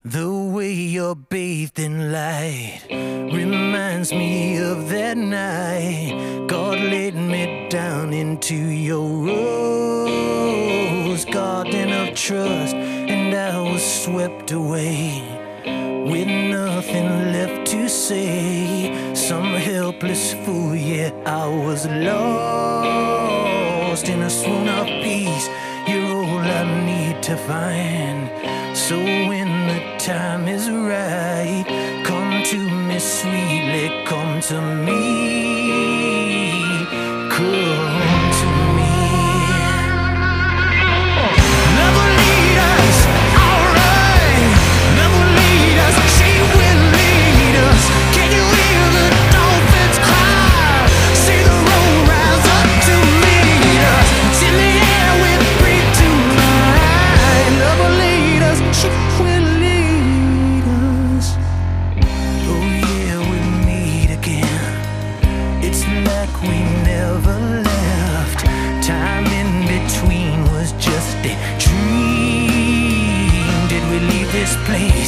The way you're bathed in light reminds me of that night God laid me down into your rose garden of trust, and I was swept away with nothing left to say. Some helpless fool, yeah, I was lost in a swoon of peace. You're all I need to find. So when the time is right, come to me sweetly, come to me, come to me. Never lead us, alright. Never lead us, she will lead us. Can you hear the dolphins cry? See the road rise up to meet us. It's in the air with breathe tonight. Never lead us, she will lead us. Oh yeah, we meet again. It's like we never left. Time in between was just a dream. Did we leave this place